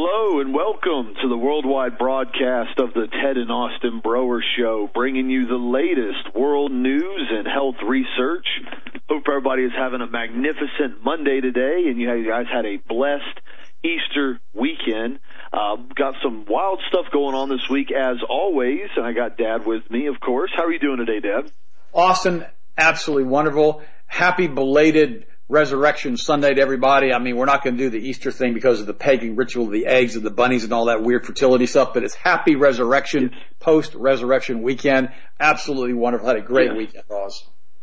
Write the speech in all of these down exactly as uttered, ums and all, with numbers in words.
Hello and welcome to the worldwide broadcast of the Ted and Austin Broer Show, bringing you the latest world news and health research. Hope everybody is having a magnificent Monday today, and you guys had a blessed Easter weekend. Uh, got some wild stuff going on this week, as always, and I got Dad with me, of course. How are you doing today, Dad? Austin, absolutely wonderful. Happy belated Resurrection Sunday to everybody. I mean, we're not going to do the Easter thing because of the pagan ritual of the eggs and the bunnies and all that weird fertility stuff, but it's happy Resurrection, yes. Post-Resurrection weekend. Absolutely wonderful. Had a great yes. weekend, Ross.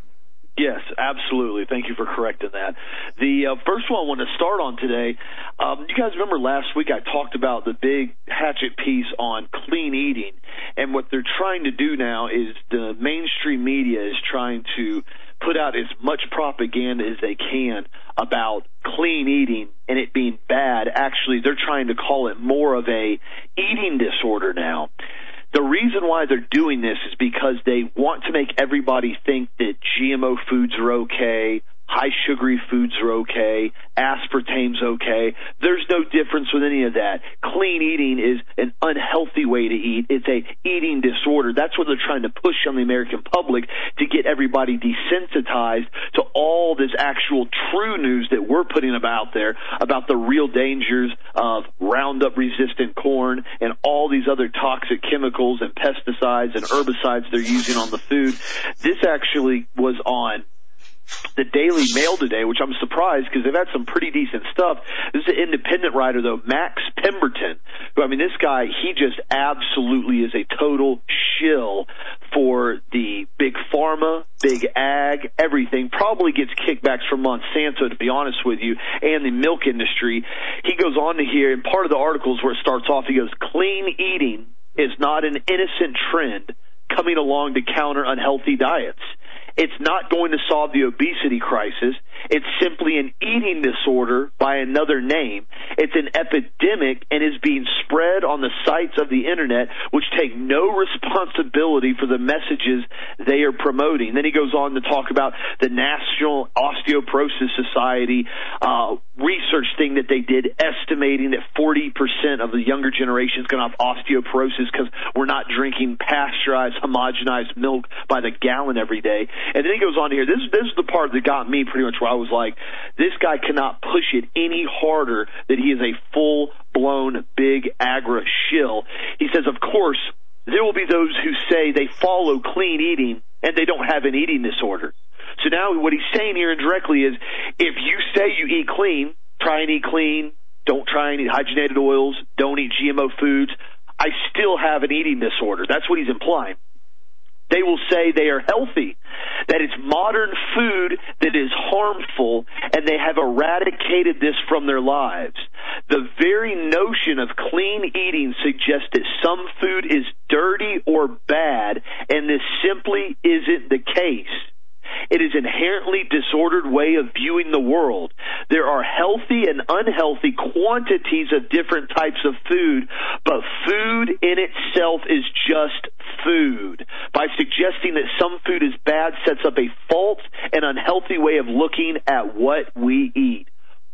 Yes, absolutely. Thank you for correcting that. The uh, first one I want to start on today, um, you guys remember last week I talked about the big hatchet piece on clean eating, and what they're trying to do now is the mainstream media is trying to put out as much propaganda as they can about clean eating and it being bad. Actually, they're trying to call it more of a eating disorder now. The reason why they're doing this is because they want to make everybody think that G M O foods are okay, high sugary foods are okay, aspartame's okay. There's no difference with any of that. Clean eating is an unhealthy way to eat. It's a eating disorder. That's what they're trying to push on the American public, to get everybody desensitized to all this actual true news that we're putting about there about the real dangers of Roundup resistant corn and all these other toxic chemicals and pesticides and herbicides they're using on the food. This actually was on the Daily Mail today, which I'm surprised because they've had some pretty decent stuff. This is an independent writer, though, Max Pemberton, who, I mean, this guy, he just absolutely is a total shill for the big pharma, big ag, everything. Probably gets kickbacks from Monsanto, to be honest with you, and the milk industry. He goes on to here, and part of the article is where it starts off. He goes, clean eating is not an innocent trend coming along to counter unhealthy diets. It's not going to solve the obesity crisis. It's simply an eating disorder by another name. It's an epidemic and is being spread on the sites of the Internet, which take no responsibility for the messages they are promoting. Then he goes on to talk about the National Osteoporosis Society uh, research thing that they did, estimating that forty percent of the younger generation is going to have osteoporosis because we're not drinking pasteurized, homogenized milk by the gallon every day. And then he goes on here. This, this is the part that got me pretty much where I was like, this guy cannot push it any harder that he is a full-blown big agra shill. He says, of course, there will be those who say they follow clean eating and they don't have an eating disorder. So now what he's saying here indirectly is, if you say you eat clean, try and eat clean, don't try and eat hydrogenated oils, don't eat G M O foods, I still have an eating disorder. That's what he's implying. They will say they are healthy, that it's modern food that is harmful, and they have eradicated this from their lives. The very notion of clean eating suggests that some food is dirty or bad, and this simply isn't the case. It is an inherently disordered way of viewing the world. There are healthy and unhealthy quantities of different types of food, but food in itself is just food. By suggesting that some food is bad sets up a false and unhealthy way of looking at what we eat.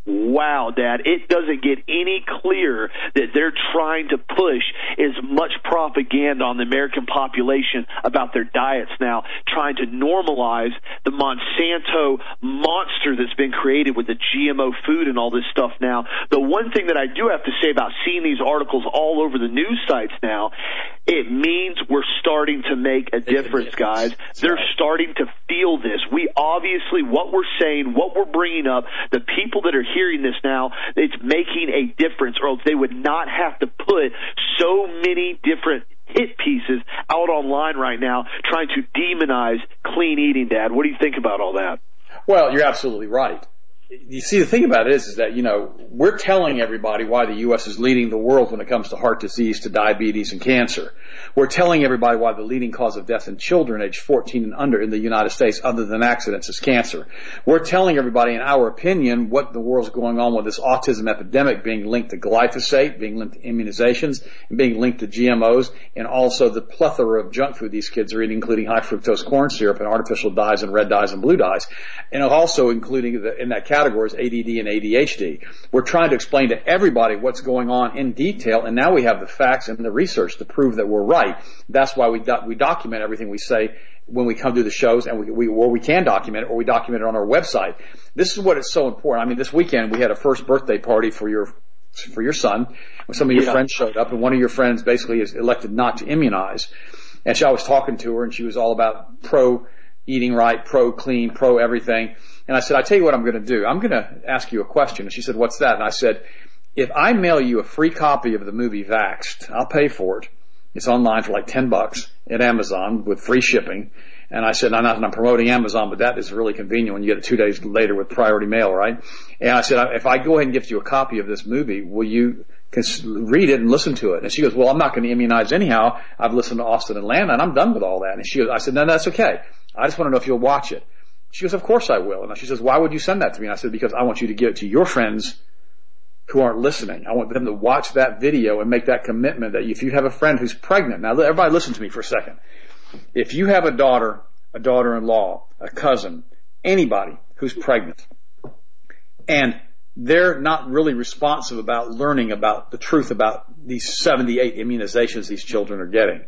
Wow, Dad, it doesn't get any clearer that they're trying to push as much propaganda on the American population about their diets now, trying to normalize the Monsanto monster that's been created with the G M O food and all this stuff now. The one thing that I do have to say about seeing these articles all over the news sites now, it means we're starting to make a difference, guys. They're starting to feel this. We obviously, what we're saying, what we're bringing up, the people that are hearing this now, it's making a difference, or else they would not have to put so many different hit pieces out online right now trying to demonize clean eating, Dad. What do you think about all that? Well, you're absolutely right. You see, the thing about it is, is that, you know, we're telling everybody why the U S is leading the world when it comes to heart disease, to diabetes and cancer. We're telling everybody why the leading cause of death in children aged fourteen and under in the United States, other than accidents, is cancer. We're telling everybody, in our opinion, what the world's going on with this autism epidemic being linked to glyphosate, being linked to immunizations, and being linked to G M Os, and also the plethora of junk food these kids are eating, including high fructose corn syrup and artificial dyes and red dyes and blue dyes, and also including the, in that category, categories, A D D and A D H D. We're trying to explain to everybody what's going on in detail, and now we have the facts and the research to prove that we're right. That's why we do- we document everything we say when we come to the shows, and we, we or we can document it, or we document it on our website. This is what is so important. I mean, this weekend we had a first birthday party for your for your son. Some of your yeah. friends showed up, and one of your friends basically is elected not to immunize. And she, I was talking to her, and she was all about pro eating right, pro clean, pro everything. And I said, I tell you what I'm going to do. I'm going to ask you a question. And she said, what's that? And I said, if I mail you a free copy of the movie Vaxxed, I'll pay for it. It's online for like ten bucks at Amazon with free shipping. And I said, I'm not I'm promoting Amazon, but that is really convenient when you get it two days later with priority mail, right? And I said, if I go ahead and give you a copy of this movie, will you read it and listen to it? And she goes, well, I'm not going to immunize anyhow. I've listened to Austin and Atlanta, and I'm done with all that. And she goes, I said, no, that's okay. I just want to know if you'll watch it. She goes, of course I will. And she says, why would you send that to me? And I said, because I want you to give it to your friends who aren't listening. I want them to watch that video and make that commitment that if you have a friend who's pregnant, now everybody listen to me for a second. If you have a daughter, a daughter-in-law, a cousin, anybody who's pregnant, and they're not really responsive about learning about the truth about these seventy-eight immunizations these children are getting,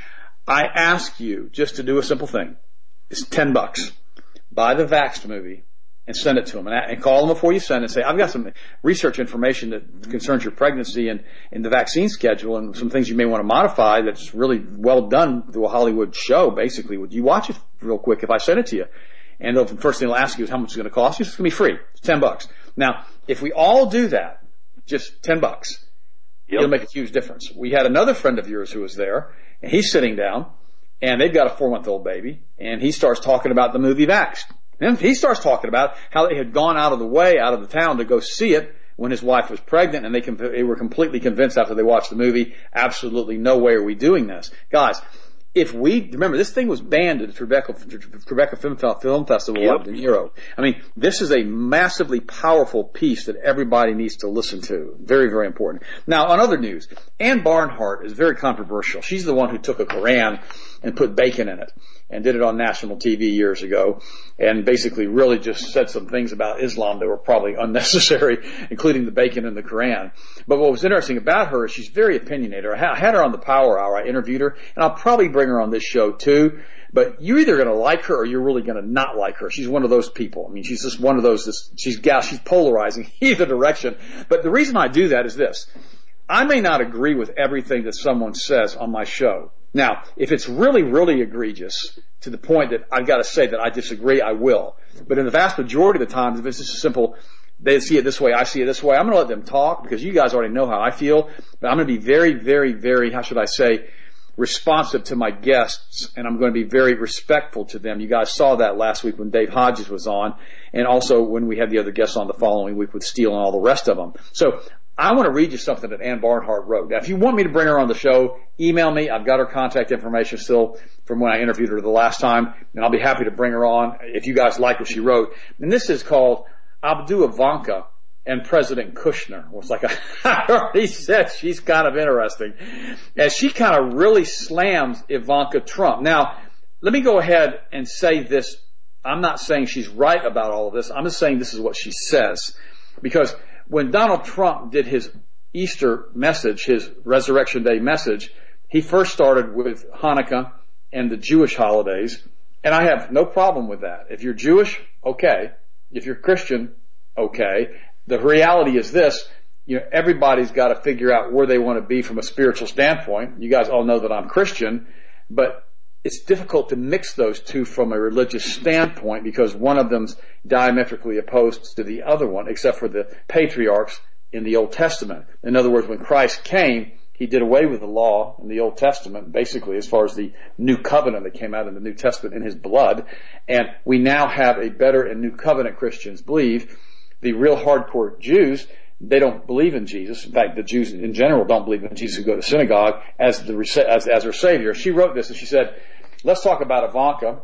I ask you just to do a simple thing. It's ten bucks. Buy the Vaxxed movie and send it to them, and, and call them before you send it and say, I've got some research information that concerns your pregnancy and, and the vaccine schedule and some things you may want to modify that's really well done through a Hollywood show, basically. Would you watch it real quick if I send it to you? And the first thing they'll ask you is how much it's going to cost you. It's going to be free. It's ten bucks. Now, if we all do that, just ten bucks, yep. It'll make a huge difference. We had another friend of yours who was there, and he's sitting down, and they've got a four-month-old baby, and he starts talking about the movie Vaxxed. And he starts talking about how they had gone out of the way, out of the town to go see it when his wife was pregnant, and they, com- they were completely convinced after they watched the movie, absolutely no way are we doing this. Guys, if we, remember, this thing was banned at the Tribeca, Tribeca Film, Film Festival yep. up in Europe. I mean, this is a massively powerful piece that everybody needs to listen to. Very, very important. Now, on other news, Ann Barnhart is very controversial. She's the one who took a Koran and put bacon in it and did it on national T V years ago, and basically really just said some things about Islam that were probably unnecessary, including the bacon in the Quran. But what was interesting about her is she's very opinionated. I had her on the Power Hour. I interviewed her, and I'll probably bring her on this show too. But you're either going to like her or you're really going to not like her. She's one of those people. I mean, she's just one of those, this, she's she's polarizing either direction. But the reason I do that is this. I may not agree with everything that someone says on my show. Now, if it's really, really egregious to the point that I've got to say that I disagree, I will. But in the vast majority of the times, if it's just a simple, they see it this way, I see it this way, I'm going to let them talk because you guys already know how I feel. But I'm going to be very, very, very, how should I say, responsive to my guests, and I'm going to be very respectful to them. You guys saw that last week when Dave Hodges was on, and also when we had the other guests on the following week with Steele and all the rest of them. So I want to read you something that Ann Barnhart wrote. Now, if you want me to bring her on the show, email me. I've got her contact information still from when I interviewed her the last time, and I'll be happy to bring her on if you guys like what she wrote. And this is called Abdu Ivanka and President Kushner. Well, it's like a, I already said, she's kind of interesting. And she kind of really slams Ivanka Trump. Now, let me go ahead and say this. I'm not saying she's right about all of this. I'm just saying this is what she says. Because when Donald Trump did his Easter message, his Resurrection Day message, he first started with Hanukkah and the Jewish holidays. And I have no problem with that. If you're Jewish, okay. If you're Christian, okay. The reality is this, you know, everybody's got to figure out where they want to be from a spiritual standpoint. You guys all know that I'm Christian, but it's difficult to mix those two from a religious standpoint because one of them's diametrically opposed to the other one, except for the patriarchs in the Old Testament. In other words, when Christ came, he did away with the law in the Old Testament, basically, as far as the new covenant that came out in the New Testament in his blood. And we now have a better and new covenant, Christians believe. The real hardcore Jews, they don't believe in Jesus. In fact, the Jews in general don't believe in Jesus who go to synagogue as the as, as their Savior. She wrote this and she said, let's talk about Ivanka.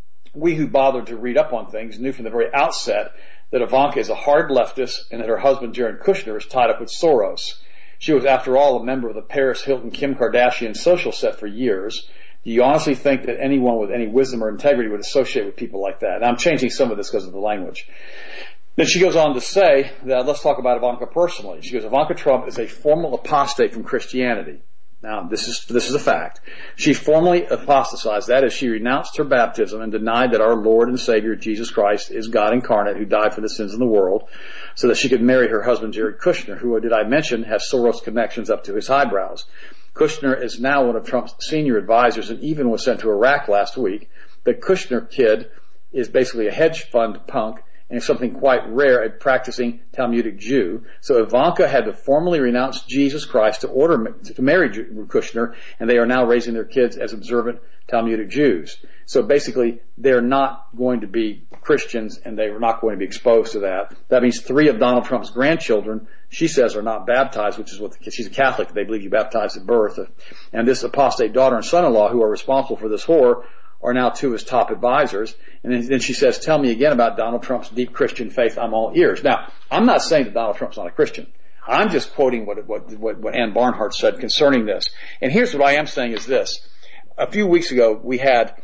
We who bothered to read up on things knew from the very outset that Ivanka is a hard leftist and that her husband Jared Kushner is tied up with Soros. She was, after all, a member of the Paris Hilton Kim Kardashian social set for years. Do you honestly think that anyone with any wisdom or integrity would associate with people like that? And I'm changing some of this because of the language. Then she goes on to say that, let's talk about Ivanka personally. She goes, Ivanka Trump is a formal apostate from Christianity. Now, this is this is a fact. She formally apostatized. That is, she renounced her baptism and denied that our Lord and Savior, Jesus Christ, is God incarnate who died for the sins of the world so that she could marry her husband, Jared Kushner, who, did I mention, has Soros connections up to his eyebrows. Kushner is now one of Trump's senior advisors and even was sent to Iraq last week. The Kushner kid is basically a hedge fund punk and something quite rare, a practicing Talmudic Jew. So Ivanka had to formally renounce Jesus Christ to order to marry Kushner, and they are now raising their kids as observant Talmudic Jews. So basically, they're not going to be Christians, and they are not going to be exposed to that. That means three of Donald Trump's grandchildren, she says, are not baptized, which is what the, she's a Catholic. They believe you baptized at birth. And this apostate daughter and son-in-law, who are responsible for this horror, are now two of his top advisors. And then, then she says, tell me again about Donald Trump's deep Christian faith. I'm all ears. Now, I'm not saying that Donald Trump's not a Christian. I'm just quoting what, what, what, what Ann Barnhart said concerning this. And here's what I am saying is this. A few weeks ago, we had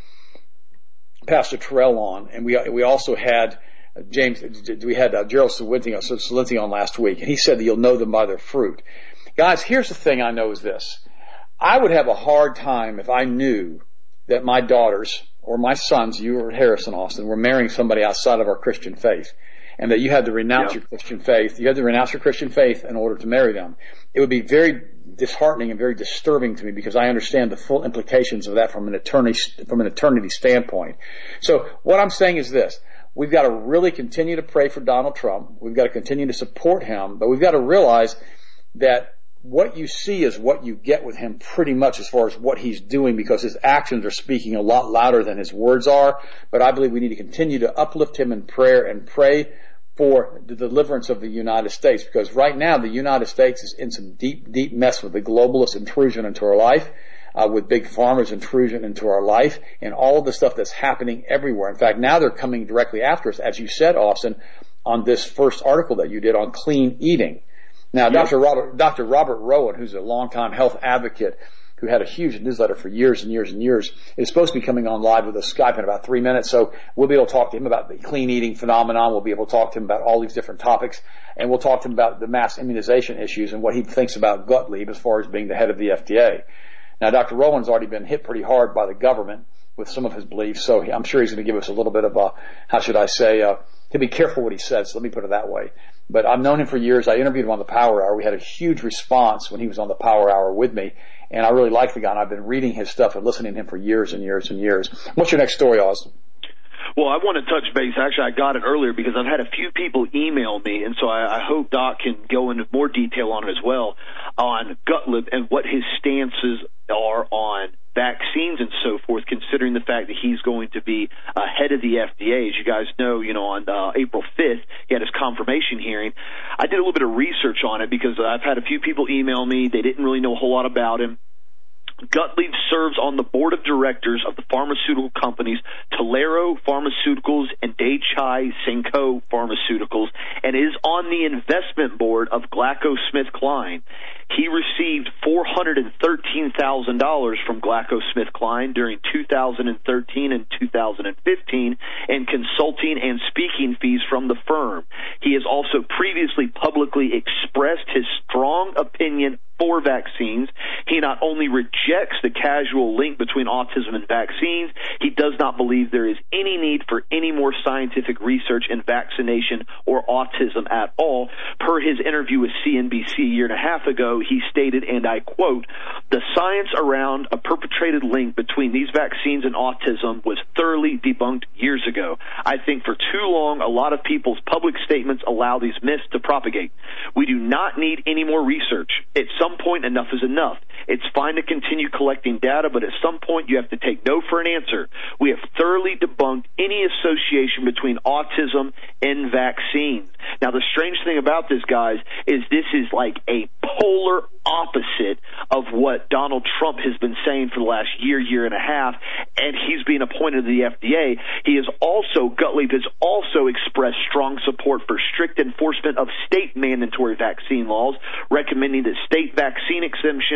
Pastor Terrell on, and we we also had James, we had uh, Gerald Celente on last week, and he said that you'll know them by their fruit. Guys, here's the thing I know is this. I would have a hard time if I knew that my daughters or my sons, you or Harrison Austin, were marrying somebody outside of our Christian faith, and that you had to renounce yeah. your Christian faith. You had to renounce your Christian faith in order to marry them. It would be very disheartening and very disturbing to me because I understand the full implications of that from an eternity, from an eternity standpoint. So what I'm saying is this. We've got to really continue to pray for Donald Trump. We've got to continue to support him, but we've got to realize that what you see is what you get with him pretty much as far as what he's doing, because his actions are speaking a lot louder than his words are. But I believe we need to continue to uplift him in prayer and pray for the deliverance of the United States, because right now the United States is in some deep, deep mess with the globalist intrusion into our life, uh, with big pharma's intrusion into our life, and all of the stuff that's happening everywhere. In fact, now they're coming directly after us, as you said, Austin, on this first article that you did on clean eating. Now, yep. Doctor Robert, Doctor Robert Rowan, who's a longtime health advocate who had a huge newsletter for years and years and years, is supposed to be coming on live with us Skype in about three minutes. So we'll be able to talk to him about the clean eating phenomenon. We'll be able to talk to him about all these different topics. And we'll talk to him about the mass immunization issues and what he thinks about Gottlieb as far as being the head of the F D A. Now, Doctor Rowan's already been hit pretty hard by the government with some of his beliefs. So I'm sure he's going to give us a little bit of a, how should I say, uh, to be careful what he says. Let me put it that way. But I've known him for years. I interviewed him on the Power Hour. We had a huge response when he was on the Power Hour with me. And I really like the guy, and I've been reading his stuff and listening to him for years and years and years. What's your next story, Austin? Well, I want to touch base. Actually, I got it earlier because I've had a few people email me, and so I, I hope Doc can go into more detail on it as well, on Gottlieb and what his stances are on vaccines and so forth, considering the fact that he's going to be uh, head of the F D A. As you guys know, you know, on uh, April fifth, he had his confirmation hearing. I did a little bit of research on it because I've had a few people email me. They didn't really know a whole lot about him. Gottlieb serves on the board of directors of the pharmaceutical companies Tolero Pharmaceuticals and Daiichi Sankyo Pharmaceuticals, and is on the investment board of GlaxoSmithKline. He received four hundred thirteen thousand dollars from GlaxoSmithKline during two thousand thirteen and two thousand fifteen in consulting and speaking fees from the firm. He has also previously publicly expressed his strong opinion for vaccines. He not only rejects the casual link between autism and vaccines, he does not believe there is any need for any more scientific research in vaccination or autism at all. Per his interview with C N B C a year and a half ago, he stated, and I quote, "The science around a perpetrated link between these vaccines and autism was thoroughly debunked years ago. I think for too long, a lot of people's public statements allow these myths to propagate. We do not need any more research. At some point, enough is enough. It's fine to continue collecting data, but at some point you have to take no for an answer. We have thoroughly debunked any association between autism and vaccines." Now, the strange thing about this, guys, is this is like a polar opposite of what Donald Trump has been saying for the last year, year and a half, and he's being appointed to the F D A. He is also, Gottlieb has also expressed strong support for strict enforcement of state mandatory vaccine laws, recommending that state vaccine exemptions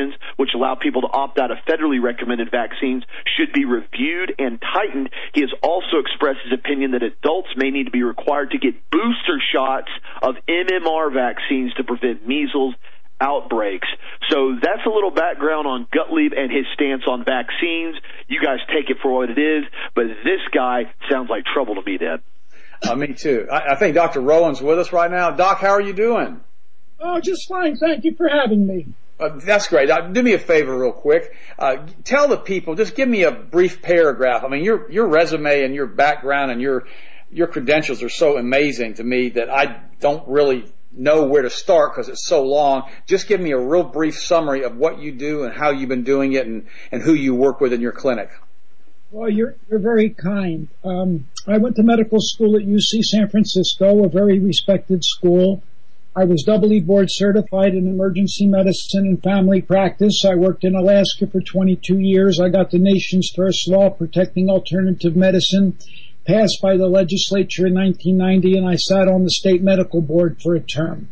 which allow people to opt out of federally recommended vaccines, should be reviewed and tightened. He has also expressed his opinion that adults may need to be required to get booster shots of M M R vaccines to prevent measles outbreaks. So that's a little background on Gottlieb and his stance on vaccines. You guys take it for what it is, but this guy sounds like trouble to me, Dad. Uh, me too. I, I think Doctor Rowan's with us right now. Doc, how are you doing? Oh, just fine. Thank you for having me. Uh, that's great. Uh, do me a favor real quick. Uh, tell the people, just give me a brief paragraph. I mean, your your resume and your background and your your credentials are so amazing to me that I don't really know where to start because it's so long. Just give me a real brief summary of what you do and how you've been doing it and, and who you work with in your clinic. Well, you're, you're very kind. Um, I went to medical school at U C San Francisco, a very respected school. I was doubly board certified in emergency medicine and family practice. I worked in Alaska for twenty-two years. I got the nation's first law protecting alternative medicine passed by the legislature in nineteen ninety, and I sat on the state medical board for a term.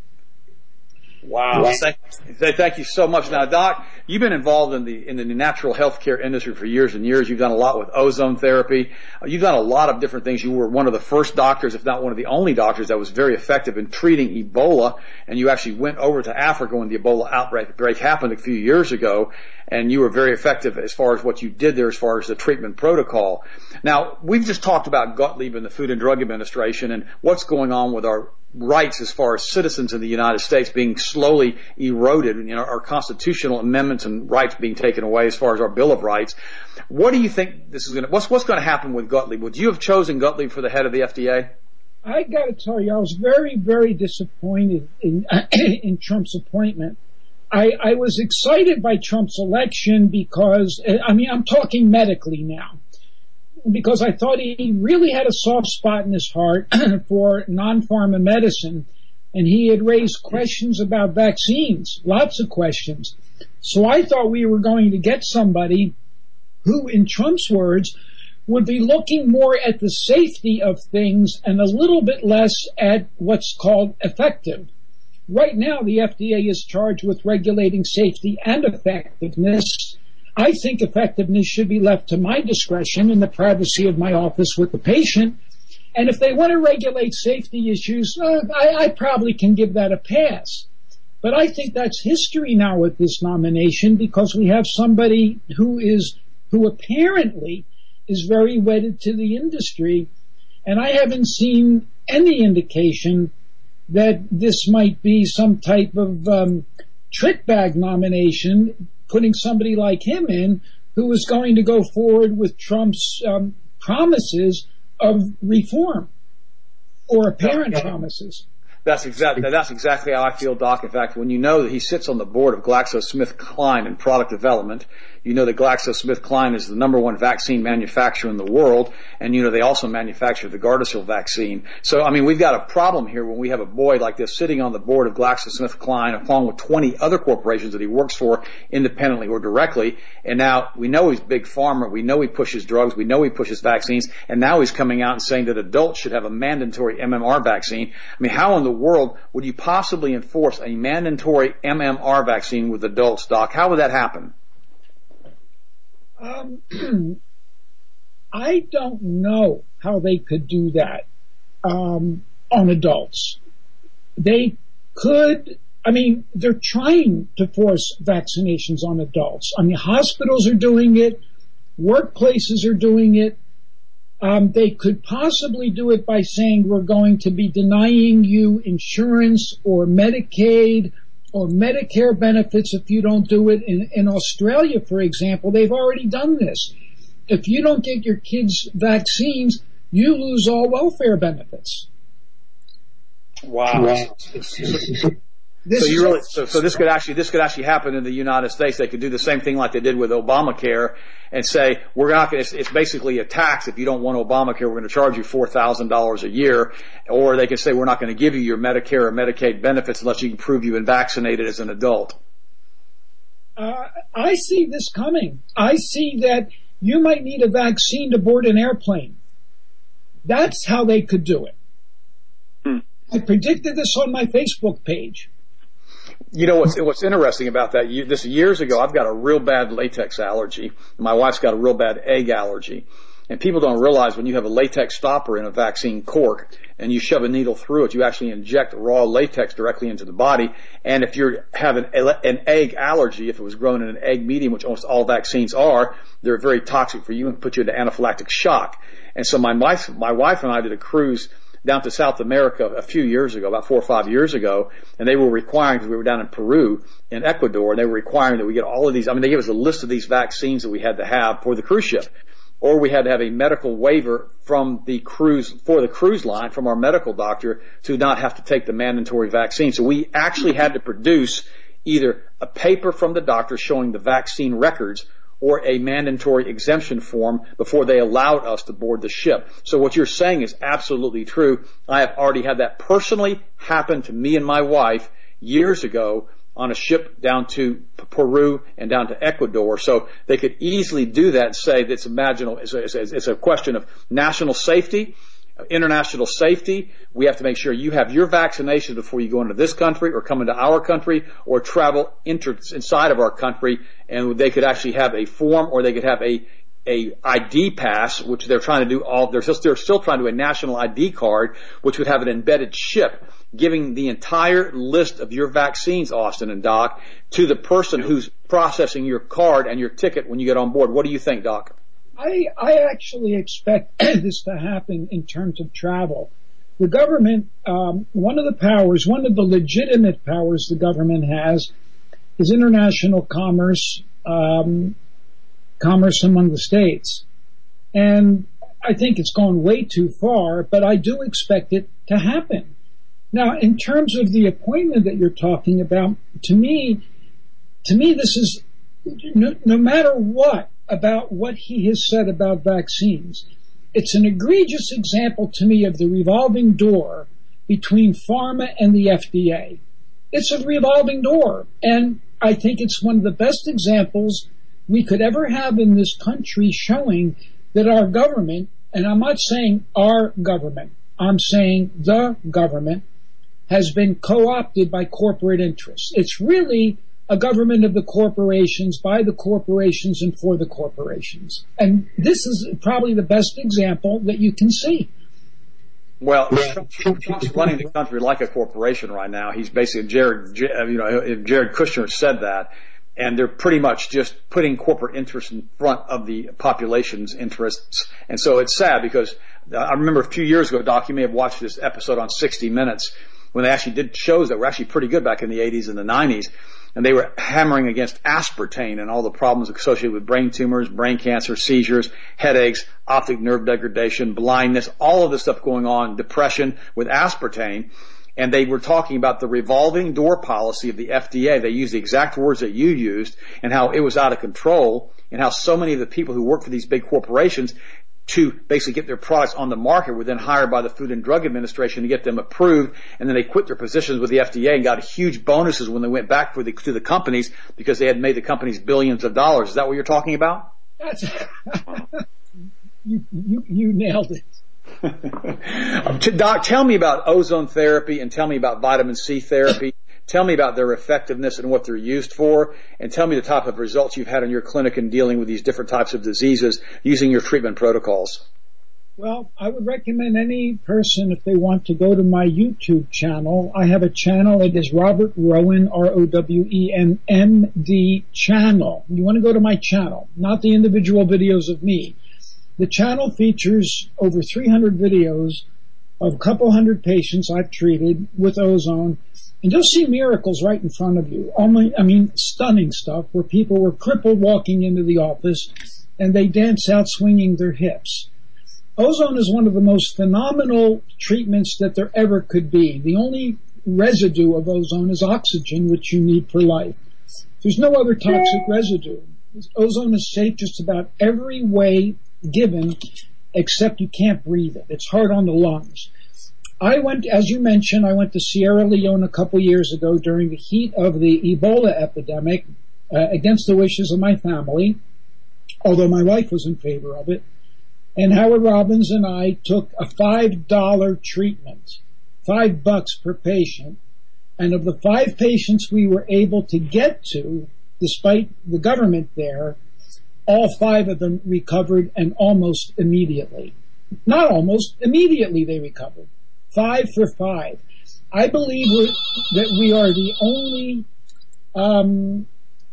Wow. Thank, thank you so much. Now, Doc, you've been involved in the in the natural health care industry for years and years. You've done a lot with ozone therapy. You've done a lot of different things. You were one of the first doctors, if not one of the only doctors, that was very effective in treating Ebola. And you actually went over to Africa when the Ebola outbreak happened a few years ago. And you were very effective as far as what you did there as far as the treatment protocol. Now, we've just talked about Gottlieb and the Food and Drug Administration and what's going on with our rights as far as citizens in the United States being slowly eroded, you know, our constitutional amendments and rights being taken away as far as our Bill of Rights. What do you think this is going to, what's, what's going to happen with Gottlieb? Would you have chosen Gottlieb for the head of the F D A? I got to tell you, I was very, very disappointed in, in Trump's appointment. I, I was excited by Trump's election because, I mean, I'm talking medically now, because I thought he really had a soft spot in his heart for non-pharma medicine, and he had raised questions about vaccines, lots of questions. So I thought we were going to get somebody who, in Trump's words, would be looking more at the safety of things and a little bit less at what's called effective. Right now, the F D A is charged with regulating safety and effectiveness. I think effectiveness should be left to my discretion in the privacy of my office with the patient. And if they want to regulate safety issues, uh, I, I probably can give that a pass. But I think that's history now with this nomination because we have somebody who is, who apparently is very wedded to the industry. And I haven't seen any indication that this might be some type of um, trick bag nomination, putting somebody like him in who is going to go forward with Trump's um, promises of reform or apparent yeah. promises. That's exactly that's exactly how I feel, Doc. In fact, when you know that he sits on the board of GlaxoSmithKline in product development, you know that GlaxoSmithKline is the number one vaccine manufacturer in the world, and you know they also manufacture the Gardasil vaccine. So, I mean, we've got a problem here when we have a boy like this sitting on the board of GlaxoSmithKline along with twenty other corporations that he works for independently or directly, and now we know he's big pharma, we know he pushes drugs, we know he pushes vaccines, and now he's coming out and saying that adults should have a mandatory M M R vaccine. I mean, how in the world would you possibly enforce a mandatory M M R vaccine with adults, Doc? How would that happen? Um, I don't know how they could do that um, on adults. They could, I mean, they're trying to force vaccinations on adults. I mean, hospitals are doing it, workplaces are doing it. Um, they could possibly do it by saying we're going to be denying you insurance or Medicaid or Medicare benefits if you don't do it. In, in Australia, for example, they've already done this. If you don't get your kids vaccines, you lose all welfare benefits. Wow. wow. This so you really, so, so this could actually, this could actually happen in the United States. They could do the same thing like they did with Obamacare and say, we're not going to, it's basically a tax. If you don't want Obamacare, we're going to charge you four thousand dollars a year. Or they could say, we're not going to give you your Medicare or Medicaid benefits unless you can prove you've been vaccinated as an adult. Uh, I see this coming. I see that you might need a vaccine to board an airplane. That's how they could do it. Hmm. I predicted this on my Facebook page. You know what's what's interesting about that? You, this years ago, I've got a real bad latex allergy. My wife's got a real bad egg allergy, and people don't realize when you have a latex stopper in a vaccine cork and you shove a needle through it, you actually inject raw latex directly into the body. And if you have an, an egg allergy, if it was grown in an egg medium, which almost all vaccines are, they're very toxic for you and put you into anaphylactic shock. And so my wife, my wife and I did a cruise down to South America a few years ago, about four or five years ago, and they were requiring, because we were down in Peru, in Ecuador, and they were requiring that we get all of these, I mean, they gave us a list of these vaccines that we had to have for the cruise ship. Or we had to have a medical waiver from the cruise, for the cruise line, from our medical doctor to not have to take the mandatory vaccine. So we actually had to produce either a paper from the doctor showing the vaccine records or a mandatory exemption form before they allowed us to board the ship. So what you're saying is absolutely true. I have already had that personally happen to me and my wife years ago on a ship down to Peru and down to Ecuador. So they could easily do that and say that's imaginable. It's a, it's a, it's a question of national safety, international safety. We have to make sure you have your vaccination before you go into this country or come into our country or travel inter- inside of our country, and they could actually have a form, or they could have a a I D pass, which they're trying to do all, they're still, they're still trying to do a national I D card, which would have an embedded chip giving the entire list of your vaccines, Austin and Doc, to the person who's processing your card and your ticket when you get on board. What do you think, Doc? I, I actually expect this to happen in terms of travel. The government, um, one of the powers, one of the legitimate powers the government has is international commerce, um, commerce among the states. And I think it's gone way too far, but I do expect it to happen. Now, in terms of the appointment that you're talking about, to me, to me, this is, no, no matter what about what he has said about vaccines, it's an egregious example to me of the revolving door between pharma and the F D A. It's a revolving door, and I think it's one of the best examples we could ever have in this country showing that our government, and I'm not saying our government, I'm saying the government, has been co-opted by corporate interests. It's really a government of the corporations, by the corporations, and for the corporations. And this is probably the best example that you can see. Well, Trump's running the country like a corporation right now. He's basically, Jared, you know, Jared Kushner said that, and they're pretty much just putting corporate interests in front of the population's interests. And so it's sad because I remember a few years ago, Doc, you may have watched this episode on sixty minutes, when they actually did shows that were actually pretty good back in the eighties and the nineties. And they were hammering against aspartame and all the problems associated with brain tumors, brain cancer, seizures, headaches, optic nerve degradation, blindness, all of this stuff going on, depression with aspartame. And they were talking about the revolving door policy of the F D A. They used the exact words that you used, and how it was out of control, and how so many of the people who work for these big corporations to basically get their products on the market were then hired by the Food and Drug Administration to get them approved, and then they quit their positions with the F D A and got huge bonuses when they went back for the, to the companies because they had made the companies billions of dollars. Is that what you're talking about? That's you, you, you nailed it. Doc, tell me about ozone therapy and tell me about vitamin C therapy. Tell me about their effectiveness and what they're used for, and tell me the type of results you've had in your clinic in dealing with these different types of diseases using your treatment protocols. Well, I would recommend any person, if they want to go to my YouTube channel. I have a channel. It is Robert Rowen, R O W E N M D channel. You want to go to my channel, not the individual videos of me. The channel features over three hundred videos of a couple hundred patients I've treated with ozone. And you'll see miracles right in front of you. Only, I mean, stunning stuff where people were crippled walking into the office and they dance out swinging their hips. Ozone is one of the most phenomenal treatments that there ever could be. The only residue of ozone is oxygen, which you need for life. There's no other toxic residue. Ozone is safe just about every way given, except you can't breathe it. It's hard on the lungs. I went, as you mentioned, I went to Sierra Leone a couple years ago during the heat of the Ebola epidemic, uh, against the wishes of my family, although my wife was in favor of it. And Howard Robbins and I took a five dollar treatment, five bucks per patient, And of the five patients we were able to get to, despite the government there, all five of them recovered, and almost immediately. Not almost, immediately they recovered. Five for five. I believe we're, that we are the only, um,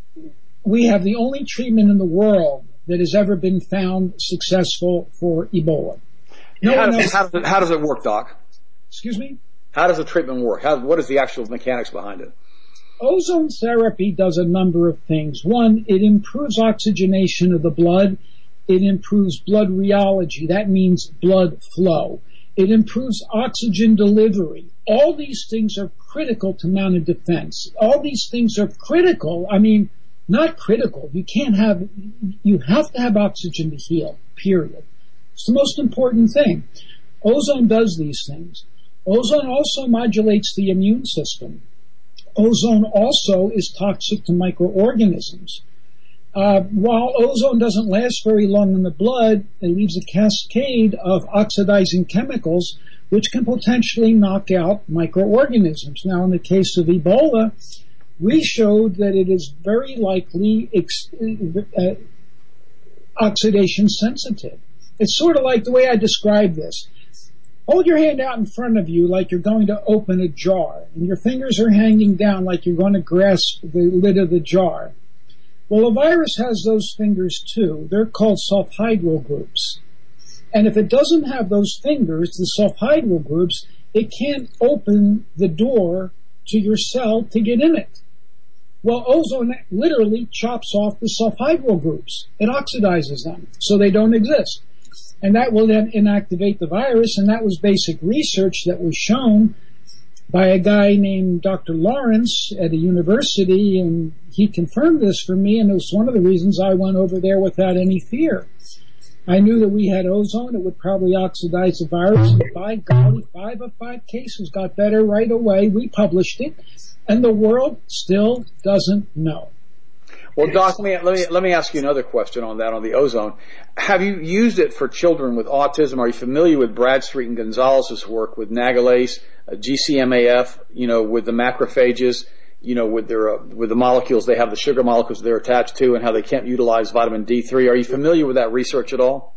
we have the only treatment in the world that has ever been found successful for Ebola. No how, one does, else, how, does it, how does it work, Doc? Excuse me? How does the treatment work? How, what is the actual mechanics behind it? Ozone therapy does a number of things. One, it improves oxygenation of the blood. It improves blood rheology. That means blood flow. It improves oxygen delivery. All these things are critical to mounted defense. All these things are critical. I mean, not critical. You can't have, you have to have oxygen to heal, period. It's the most important thing. Ozone does these things. Ozone also modulates the immune system. Ozone also is toxic to microorganisms. Uh, while ozone doesn't last very long in the blood, it leaves a cascade of oxidizing chemicals which can potentially knock out microorganisms. Now, in the case of Ebola, we showed that it is very likely ex- uh, oxidation sensitive. It's sort of like the way I describe this. Hold your hand out in front of you like you're going to open a jar, and your fingers are hanging down like you're going to grasp the lid of the jar. Well, a virus has those fingers too. They're called sulfhydryl groups. And if it doesn't have those fingers, the sulfhydryl groups, it can't open the door to your cell to get in it. Well, ozone literally chops off the sulfhydryl groups. It oxidizes them, so they don't exist. And that will then inactivate the virus, and that was basic research that was shown by a guy named Doctor Lawrence at a university, and he confirmed this for me, and it was one of the reasons I went over there without any fear. I knew that we had ozone, it would probably oxidize the virus, and by golly, five of five cases got better right away. We published it, and the world still doesn't know. Well, Doc, let me, let me, let me ask you another question on that, on the ozone. Have you used it for children with autism? Are you familiar with Bradstreet and Gonzalez's work with Nagalase, uh, G C M A F, you know, with the macrophages, you know, with their, uh, with the molecules, they have the sugar molecules they're attached to, and how they can't utilize vitamin D three. Are you familiar with that research at all?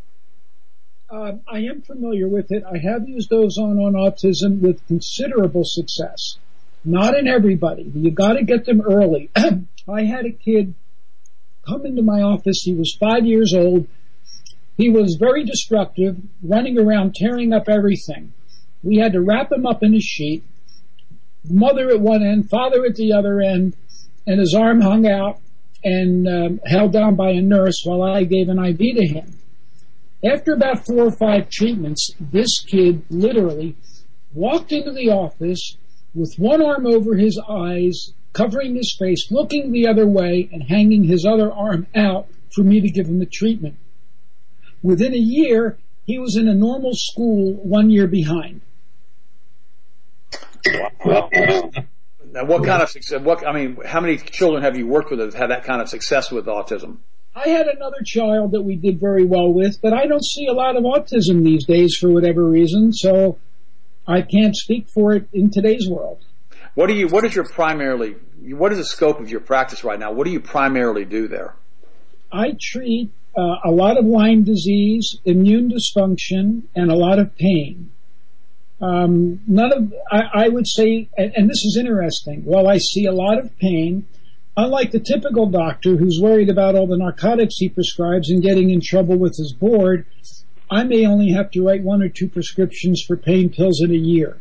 Uh, I am familiar with it. I have used ozone on autism with considerable success. Not in everybody. You got to get them early. I had a kid come into my office. He was five years old. He was very destructive, running around, tearing up everything. We had to wrap him up in a sheet, mother at one end, father at the other end, and his arm hung out and um, held down by a nurse while I gave an I V to him. After about four or five treatments, this kid literally walked into the office with one arm over his eyes, covering his face, looking the other way, and hanging his other arm out for me to give him the treatment. Within a year, he was in a normal school one year behind. Wow. Now, what kind of success? What I mean, how many children have you worked with that have had that kind of success with autism? I had another child that we did very well with, but I don't see a lot of autism these days for whatever reason, so I can't speak for it in today's world. What do you? What is your primarily? What is the scope of your practice right now? What do you primarily do there? I treat uh, a lot of Lyme disease, immune dysfunction, and a lot of pain. Um, none of I, I would say, and, and this is interesting. While I see a lot of pain, unlike the typical doctor who's worried about all the narcotics he prescribes and getting in trouble with his board, I may only have to write one or two prescriptions for pain pills in a year.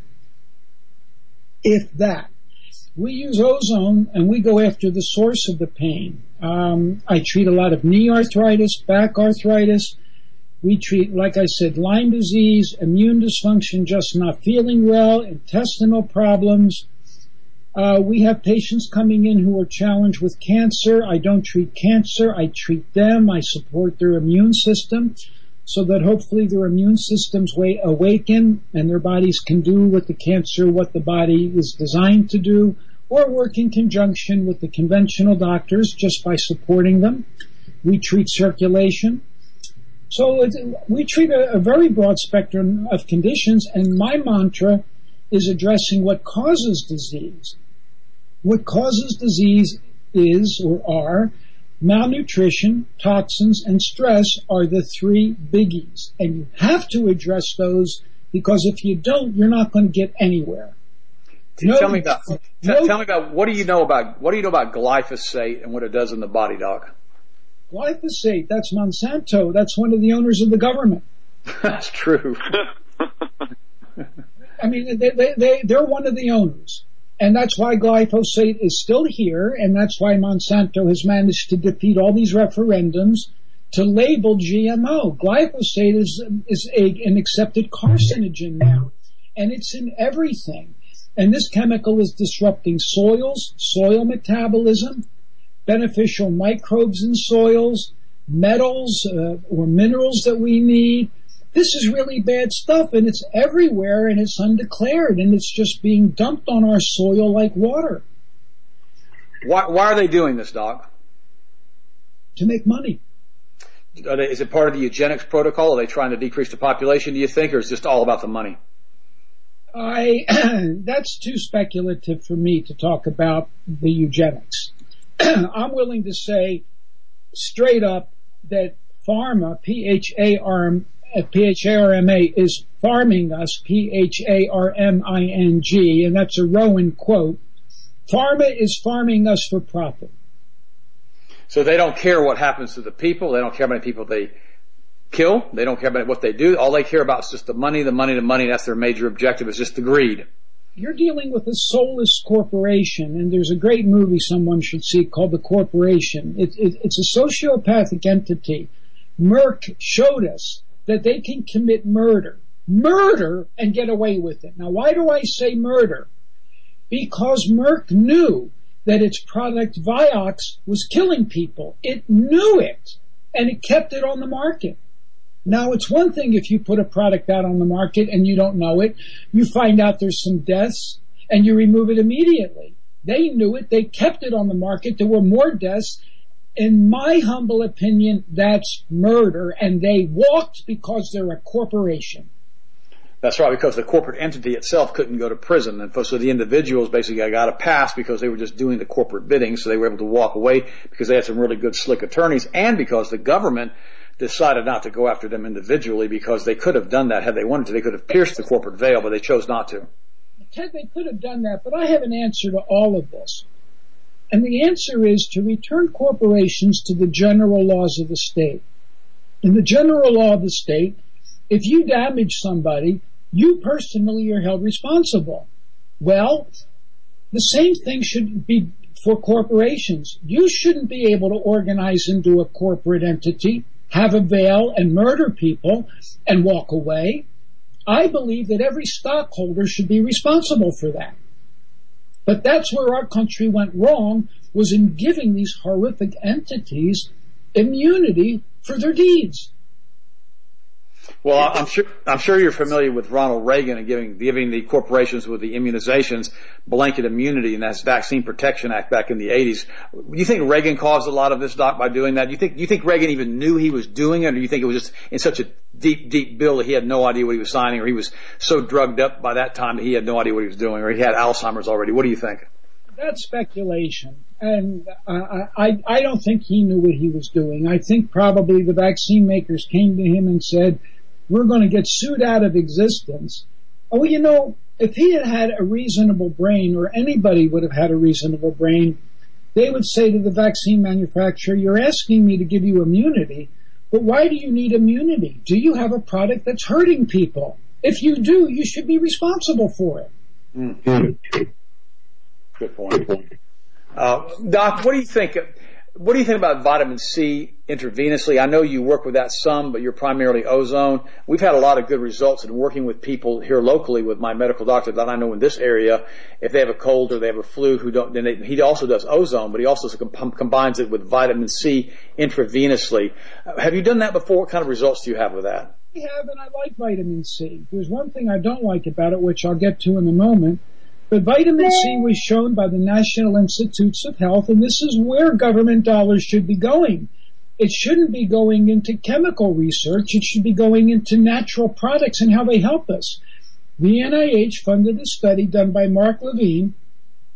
If that. We use ozone and we go after the source of the pain. Um, I treat a lot of knee arthritis, back arthritis. We treat, like I said, Lyme disease, immune dysfunction, just not feeling well, intestinal problems. Uh, we have patients coming in who are challenged with cancer. I don't treat cancer. I treat them. I support their immune system so that hopefully their immune systems awaken and their bodies can do with the cancer what the body is designed to do, or work in conjunction with the conventional doctors just by supporting them. We treat circulation. So it, we treat a, a very broad spectrum of conditions, and my mantra is addressing what causes disease. What causes disease is, or are, malnutrition, toxins, and stress are the three biggies. And you have to address those, because if you don't, you're not going to get anywhere. No, tell me about, no, tell me about, what do you know about, what do you know about glyphosate and what it does in the body, Doc? Glyphosate, that's Monsanto. That's one of the owners of the government. That's true. I mean, they, they, they, they're one of the owners. And that's why glyphosate is still here, and that's why Monsanto has managed to defeat all these referendums to label G M O. Glyphosate is, is a, an accepted carcinogen now, and it's in everything. And this chemical is disrupting soils, soil metabolism, beneficial microbes in soils, metals uh, or minerals that we need. This is really bad stuff, and it's everywhere, and it's undeclared, and it's just being dumped on our soil like water. Why, why are they doing this, Doc? To make money. Are they, is it part of the eugenics protocol? Are they trying to decrease the population, do you think, or is it just all about the money? I, that's too speculative for me to talk about the eugenics. I'm willing to say straight up that pharma, P H A R M, P H A R M A, is farming us, P H A R M I N G, and that's a Rowan quote. Pharma is farming us for profit. So they don't care what happens to the people. They don't care how many people they kill. They don't care about what they do. All they care about is just the money, the money, the money. That's their major objective, is just the greed. You're dealing with a soulless corporation, and there's a great movie someone should see called The Corporation. It, it, it's a sociopathic entity. Merck showed us that they can commit murder, murder, and get away with it. Now, why do I say murder? Because Merck knew that its product Vioxx was killing people. It knew it, and it kept it on the market. Now, it's one thing if you put a product out on the market and you don't know it, you find out there's some deaths, and you remove it immediately. They knew it. They kept it on the market. There were more deaths. In my humble opinion, that's murder, and they walked because they're a corporation. That's right, because the corporate entity itself couldn't go to prison, and so the individuals basically got a pass because they were just doing the corporate bidding, so they were able to walk away because they had some really good slick attorneys, and because the government decided not to go after them individually, because they could have done that had they wanted to. They could have pierced the corporate veil, but they chose not to. Ted, they could have done that, but I have an answer to all of this. And the answer is to return corporations to the general laws of the state. In the general law of the state, if you damage somebody, you personally are held responsible. Well, the same thing should be for corporations. You shouldn't be able to organize into a corporate entity, have a veil, and murder people and walk away. I believe that every stockholder should be responsible for that. But that's where our country went wrong, was in giving these horrific entities immunity for their deeds. Well, I'm sure I'm sure you're familiar with Ronald Reagan and giving giving the corporations with the immunizations blanket immunity, and that's Vaccine Protection Act back in the eighties. Do you think Reagan caused a lot of this, Doc, by doing that? Do you think do you think Reagan even knew he was doing it, or do you think it was just in such a deep, deep bill that he had no idea what he was signing, or he was so drugged up by that time that he had no idea what he was doing, or he had Alzheimer's already? What do you think? That's speculation, and I, I, I don't think he knew what he was doing. I think probably the vaccine makers came to him and said, we're going to get sued out of existence. Oh, you know, if he had had a reasonable brain, or anybody would have had a reasonable brain, they would say to the vaccine manufacturer, you're asking me to give you immunity, but why do you need immunity? Do you have a product that's hurting people? If you do, you should be responsible for it. Mm. Good point. Uh, Doc, what do you think? What do you think about vitamin C intravenously? I know you work with that some, but you're primarily ozone. We've had a lot of good results in working with people here locally with my medical doctor that I know in this area. If they have a cold or they have a flu, who don't, then they, he also does ozone, but he also com- combines it with vitamin C intravenously. Uh, have you done that before? What kind of results do you have with that? I have, and I like vitamin C. There's one thing I don't like about it, which I'll get to in a moment. But vitamin C was shown by the National Institutes of Health, and this is where government dollars should be going. It shouldn't be going into chemical research. It should be going into natural products and how they help us. The N I H funded a study done by Mark Levine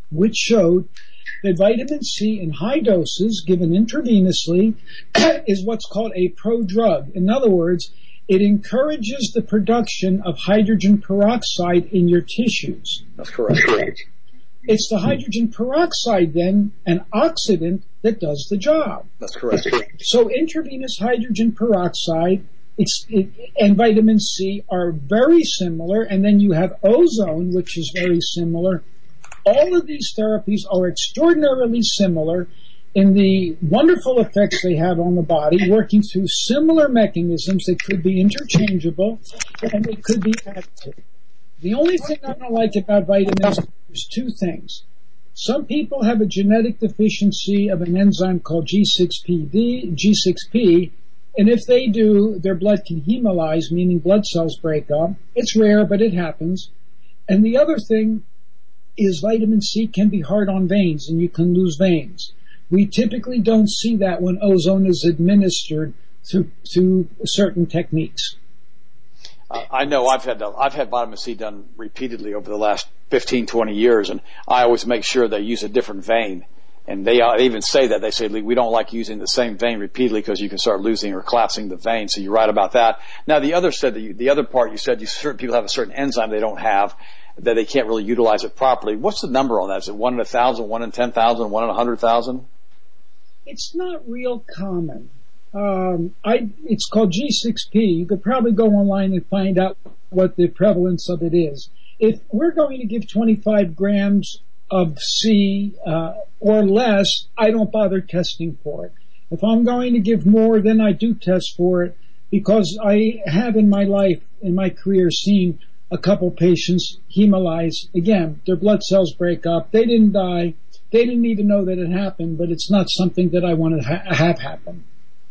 which showed that vitamin C in high doses given intravenously is what's called a prodrug. In other words, it encourages the production of hydrogen peroxide in your tissues. That's correct. It's the hydrogen peroxide then, an oxidant, that does the job. That's correct. So intravenous hydrogen peroxide it's, it, and vitamin C are very similar, and then you have ozone, which is very similar. All of these therapies are extraordinarily similar in the wonderful effects they have on the body, working through similar mechanisms that could be interchangeable and they could be active. The only thing I don't like about vitamins is two things. Some people have a genetic deficiency of an enzyme called G six P D, G six P, and if they do, their blood can hemolyze, meaning blood cells break up. It's rare, but it happens. And the other thing is vitamin C can be hard on veins, and you can lose veins. We typically don't see that when ozone is administered through, through certain techniques. Uh, I know I've had I've had vitamin C done repeatedly over the last fifteen, twenty years, and I always make sure they use a different vein. And they uh, even say that. They say, we don't like using the same vein repeatedly because you can start losing or collapsing the vein. So you're right about that. Now, the other said that you, the other part you said, you, certain people have a certain enzyme they don't have, that they can't really utilize it properly. What's the number on that? Is it one in a thousand, one in ten thousand, one in a hundred thousand? It's not real common. Um, I, it's called G six P. You could probably go online and find out what the prevalence of it is. If we're going to give twenty-five grams of C uh, or less, I don't bother testing for it. If I'm going to give more, then I do test for it, because I have in my life, in my career, seen a couple patients hemolyze. Again, their blood cells break up. They didn't die. They didn't even know that it happened, but it's not something that I want to ha- have happen.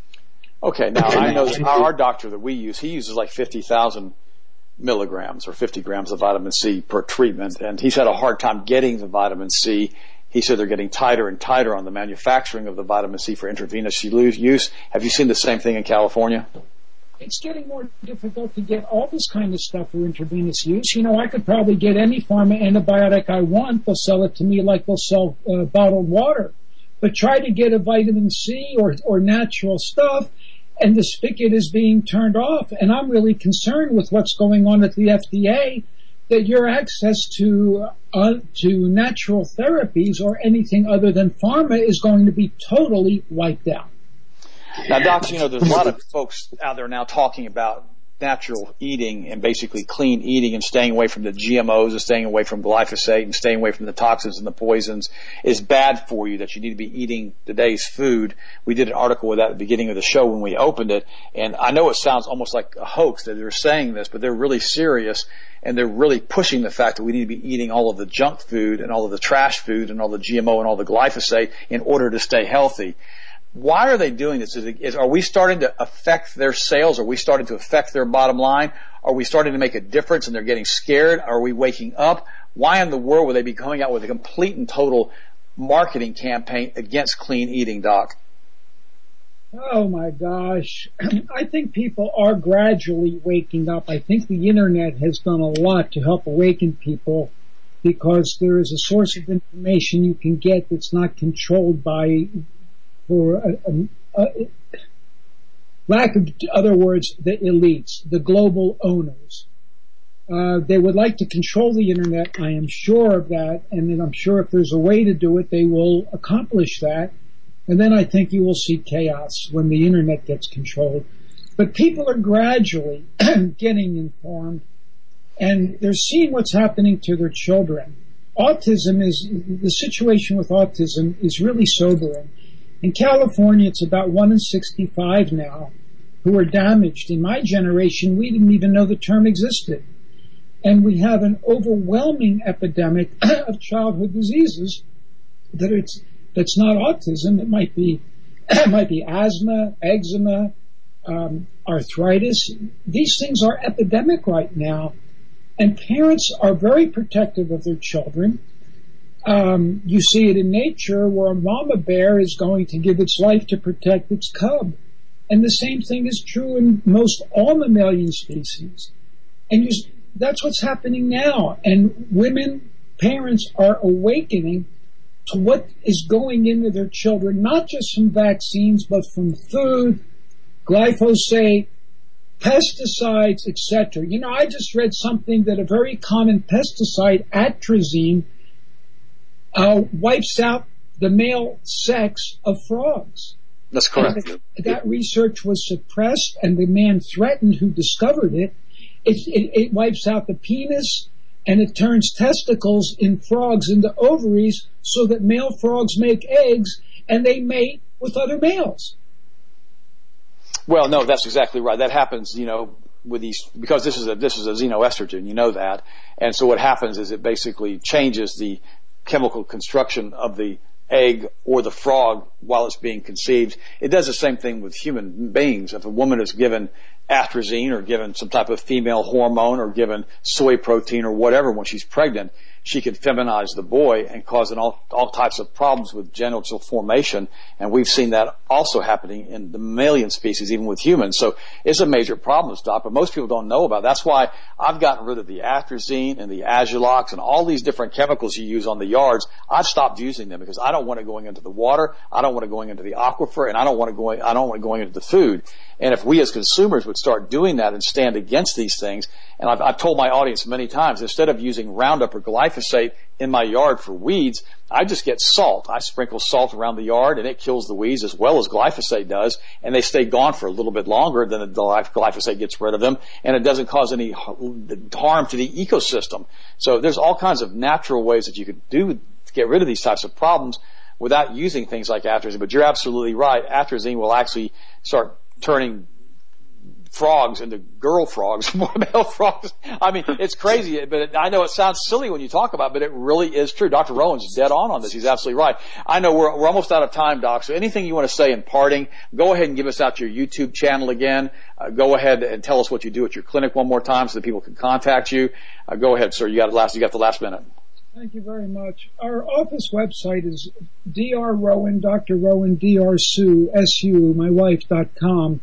Okay, now I know that our doctor that we use, he uses like fifty thousand milligrams or fifty grams of vitamin C per treatment, and he's had a hard time getting the vitamin C. He said they're getting tighter and tighter on the manufacturing of the vitamin C for intravenous use. Have you seen the same thing in California? It's getting more difficult to get all this kind of stuff for intravenous use. You know, I could probably get any pharma antibiotic I want. They'll sell it to me like they'll sell uh, bottled water. But try to get a vitamin C or, or natural stuff, and the spigot is being turned off. And I'm really concerned with what's going on at the F D A, that your access to uh, to natural therapies or anything other than pharma is going to be totally wiped out. Now, Doc, you know, there's a lot of folks out there now talking about natural eating and basically clean eating and staying away from the G M Os and staying away from glyphosate and staying away from the toxins and the poisons is bad for you, that you need to be eating today's food. We did an article with that at the beginning of the show when we opened it, and I know it sounds almost like a hoax that they're saying this, but they're really serious, and they're really pushing the fact that we need to be eating all of the junk food and all of the trash food and all the G M O and all the glyphosate in order to stay healthy. Why are they doing this? Is, it, is are we starting to affect their sales? Are we starting to affect their bottom line? Are we starting to make a difference and they're getting scared? Are we waking up? Why in the world would they be coming out with a complete and total marketing campaign against clean eating, Doc? Oh my gosh. I think people are gradually waking up. I think the internet has done a lot to help awaken people, because there is a source of information you can get that's not controlled by for a, a, a lack of other words, the elites, the global owners. Uh, they would like to control the internet, I am sure of that, and then I'm sure if there's a way to do it, they will accomplish that. And then I think you will see chaos when the internet gets controlled. But people are gradually getting informed, and they're seeing what's happening to their children. Autism is, the situation with autism is really sobering. In California, it's about one in sixty-five now who are damaged. In my generation, we didn't even know the term existed. And we have an overwhelming epidemic of childhood diseases that it's, that's not autism. It might be, it might be asthma, eczema, um, arthritis. These things are epidemic right now. And parents are very protective of their children. Um, you see it in nature, where a mama bear is going to give its life to protect its cub. And the same thing is true in most all mammalian species. And you, that's what's happening now. And women, parents are awakening to what is going into their children, not just from vaccines, but from food, glyphosate, pesticides, et cetera. You know, I just read something that a very common pesticide, atrazine, uh, wipes out the male sex of frogs. That's correct. And that research was suppressed, and the man threatened who discovered it. It, it, it wipes out the penis, and it turns testicles in frogs into ovaries so that male frogs make eggs, and they mate with other males. Well, no, that's exactly right. That happens, you know, with these, because this is a, this is a xenoestrogen, you know that. And so what happens is it basically changes the chemical construction of the egg or the frog while it's being conceived. It does the same thing with human beings. If a woman is given atrazine or given some type of female hormone or given soy protein or whatever when she's pregnant, she can feminize the boy and cause an all, all types of problems with genital formation. And we've seen that also happening in the mammalian species, even with humans. So it's a major problem, Doc, but most people don't know about it. That's why I've gotten rid of the atrazine and the Agilox and all these different chemicals you use on the yards. I've stopped using them because I don't want it going into the water. I don't want it going into the aquifer, and I don't want it going, I don't want it going into the food. And if we as consumers would start doing that and stand against these things, and I've, I've told my audience many times, instead of using Roundup or glyphosate in my yard for weeds, I just get salt. I sprinkle salt around the yard, and it kills the weeds as well as glyphosate does, and they stay gone for a little bit longer than the glyphosate gets rid of them, and it doesn't cause any harm to the ecosystem. So there's all kinds of natural ways that you could do to get rid of these types of problems without using things like atrazine. But you're absolutely right. Atrazine will actually start turning frogs into girl frogs, more male frogs. I mean, it's crazy, but it, I know it sounds silly when you talk about it, but it really is true. Doctor Rowan's dead on on this. He's absolutely right. I know we're, we're almost out of time, Doc, so anything you want to say in parting, go ahead and give us out your YouTube channel again. Uh, go ahead and tell us what you do at your clinic one more time so that people can contact you. Uh, go ahead, sir. You got the last, you got the last minute. Thank you very much. Our office website is D R Rowan, Doctor Rowan, D R Sue, S U, my wife, dot com.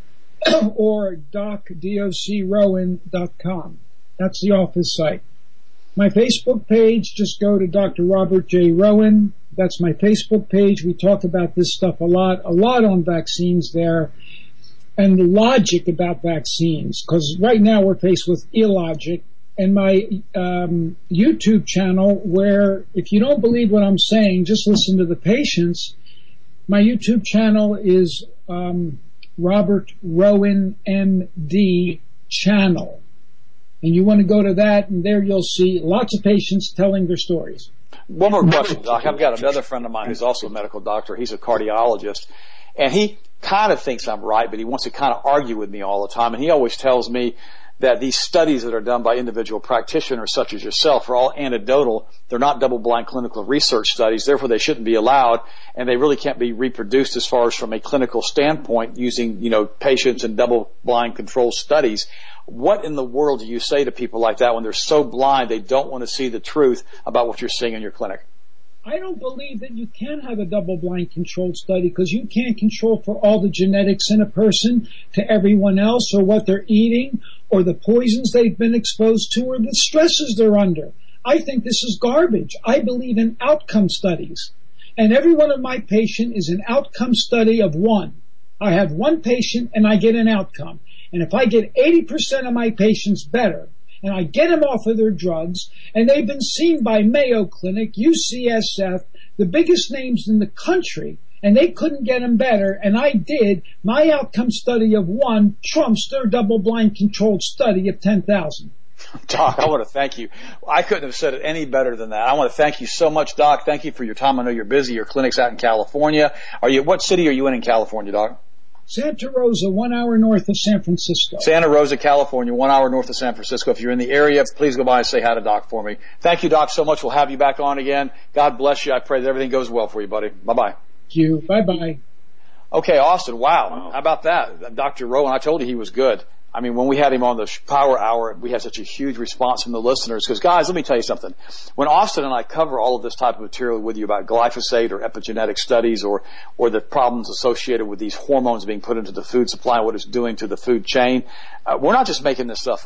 or doc, D O C Rowan dot com. That's the office site. My Facebook page, just go to Doctor Robert J. Rowan. That's my Facebook page. We talk about this stuff a lot, a lot on vaccines there, and the logic about vaccines, because right now we're faced with illogic. And my um, YouTube channel, where if you don't believe what I'm saying, just listen to the patients. My YouTube channel is um, Robert Rowan M D channel. And you want to go to that, and there you'll see lots of patients telling their stories. One more question, Doc. I've got another friend of mine who's also a medical doctor. He's a cardiologist. And he kind of thinks I'm right, but he wants to kind of argue with me all the time. And he always tells me that these studies that are done by individual practitioners such as yourself are all anecdotal. They're not double-blind clinical research studies. Therefore, they shouldn't be allowed, and they really can't be reproduced as far as from a clinical standpoint using, you know, patients and double-blind controlled studies. What in the world do you say to people like that when they're so blind they don't want to see the truth about what you're seeing in your clinic? I don't believe that you can have a double-blind controlled study because you can't control for all the genetics in a person to everyone else, or what they're eating, or the poisons they've been exposed to, or the stresses they're under. I think this is garbage. I believe in outcome studies. And every one of my patients is an outcome study of one. I have one patient and I get an outcome. And if I get eighty percent of my patients better, and I get them off of their drugs, and they've been seen by Mayo Clinic, U C S F, the biggest names in the country, and they couldn't get them better, and I did, my outcome study of one trumps their double-blind controlled study of ten thousand. Doc, I want to thank you. I couldn't have said it any better than that. I want to thank you so much, Doc. Thank you for your time. I know you're busy. Your clinic's out in California. Are you? What city are you in in California, Doc? Santa Rosa, one hour north of San Francisco. Santa Rosa, California, one hour north of San Francisco. If you're in the area, please go by and say hi to Doc for me. Thank you, Doc, so much. We'll have you back on again. God bless you. I pray that everything goes well for you, buddy. Bye-bye. Thank you. Bye-bye. Okay, Austin, wow. How about that? Doctor Rowan, I told you he was good. I mean, when we had him on the Power Hour, we had such a huge response from the listeners. Because, guys, let me tell you something. When Austin and I cover all of this type of material with you about glyphosate or epigenetic studies or or the problems associated with these hormones being put into the food supply and what it's doing to the food chain, uh, we're not just making this stuff up.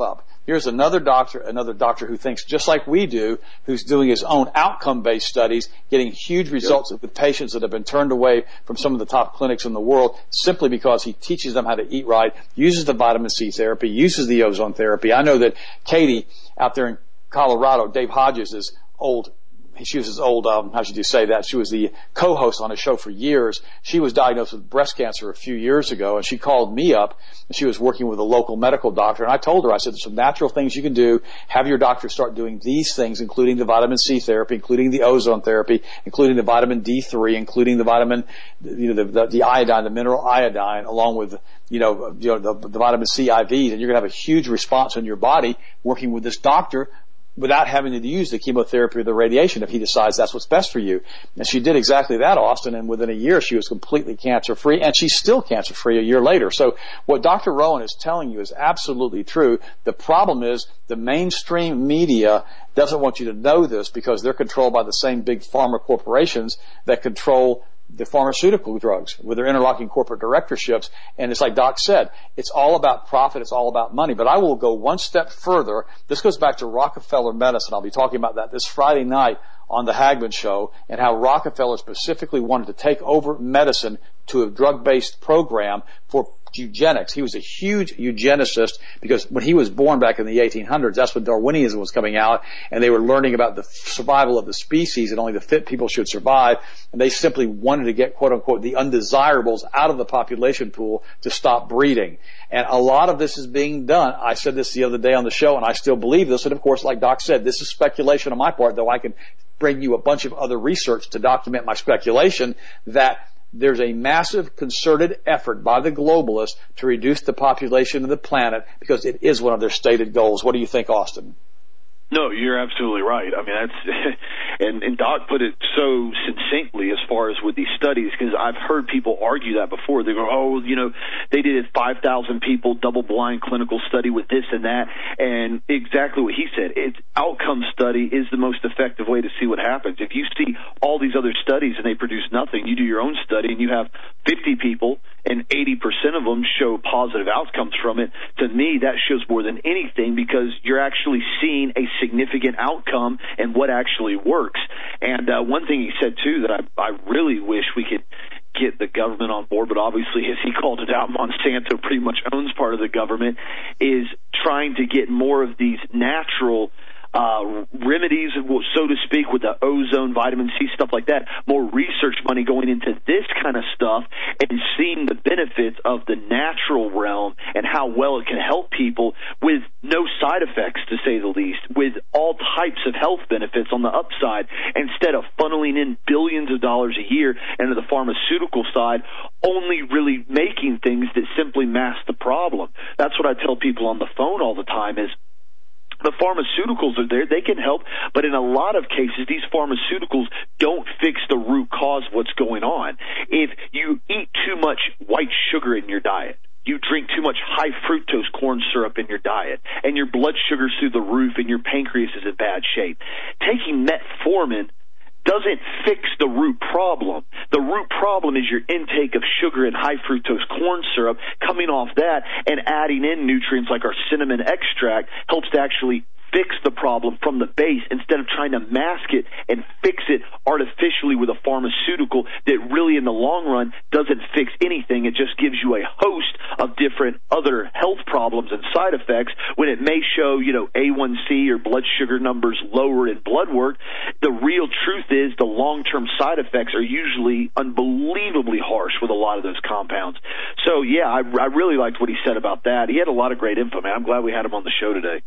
Here's another doctor, another doctor who thinks just like we do, who's doing his own outcome-based studies, getting huge results yep. with patients that have been turned away from some of the top clinics in the world simply because he teaches them how to eat right, uses the vitamin C therapy, uses the ozone therapy. I know that Katie out there in Colorado, Dave Hodges' is old She was his old, um, how should you say that? She was the co-host on a show for years. She was diagnosed with breast cancer a few years ago, and she called me up, and she was working with a local medical doctor, and I told her, I said, there's some natural things you can do. Have your doctor start doing these things, including the vitamin C therapy, including the ozone therapy, including the vitamin D three, including the vitamin, you know, the, the, the iodine, the mineral iodine, along with, you know, you know the, the vitamin C I Vs, and you're going to have a huge response in your body working with this doctor without having to use the chemotherapy or the radiation if he decides that's what's best for you. And she did exactly that, Austin, and within a year she was completely cancer-free, and she's still cancer-free a year later. So what Doctor Rowan is telling you is absolutely true. The problem is the mainstream media doesn't want you to know this because they're controlled by the same big pharma corporations that control the pharmaceutical drugs with their interlocking corporate directorships. And it's like Doc said, it's all about profit, it's all about money. But I will go one step further. This goes back to Rockefeller medicine. I'll be talking about that this Friday night on the Hagman Show, and how Rockefeller specifically wanted to take over medicine to a drug-based program for eugenics. He was a huge eugenicist because when he was born back in the eighteen hundreds, that's when Darwinism was coming out, and they were learning about the survival of the species and only the fit people should survive, and they simply wanted to get, quote-unquote, the undesirables out of the population pool to stop breeding. And a lot of this is being done. I said this the other day on the show, and I still believe this, and of course, like Doc said, this is speculation on my part, though I can bring you a bunch of other research to document my speculation that there's a massive concerted effort by the globalists to reduce the population of the planet because it is one of their stated goals. What do you think, Austin? No, you're absolutely right. I mean, that's, and, and Doc put it so succinctly as far as with these studies, because I've heard people argue that before. They go, oh, you know, they did a five thousand people double-blind clinical study with this and that, and exactly what he said. It's outcome study is the most effective way to see what happens. If you see all these other studies and they produce nothing, you do your own study and you have fifty people and eighty percent of them show positive outcomes from it. To me, that shows more than anything because you're actually seeing a significant outcome and what actually works. And uh, one thing he said, too, that I, I really wish we could get the government on board, but obviously, as he called it out, Monsanto pretty much owns part of the government, is trying to get more of these natural Uh, remedies, so to speak, with the ozone, vitamin C, stuff like that, more research money going into this kind of stuff and seeing the benefits of the natural realm and how well it can help people with no side effects, to say the least, with all types of health benefits on the upside, instead of funneling in billions of dollars a year into the pharmaceutical side, only really making things that simply mask the problem. That's what I tell people on the phone all the time is, the pharmaceuticals are there, they can help, but in a lot of cases, these pharmaceuticals don't fix the root cause of what's going on. If you eat too much white sugar in your diet, you drink too much high fructose corn syrup in your diet, and your blood sugar's through the roof and your pancreas is in bad shape, taking metformin doesn't fix the root problem. The root problem is your intake of sugar and high fructose corn syrup. Coming off that and adding in nutrients like our cinnamon extract helps to actually fix the problem from the base instead of trying to mask it and fix it artificially with a pharmaceutical that really in the long run doesn't fix anything. It just gives you a host of different other health problems and side effects when it may show, you know, A one C or blood sugar numbers lower in blood work. The real truth is the long-term side effects are usually unbelievably harsh with a lot of those compounds. So, yeah, I, I really liked what he said about that. He had a lot of great info, man. I'm glad we had him on the show today.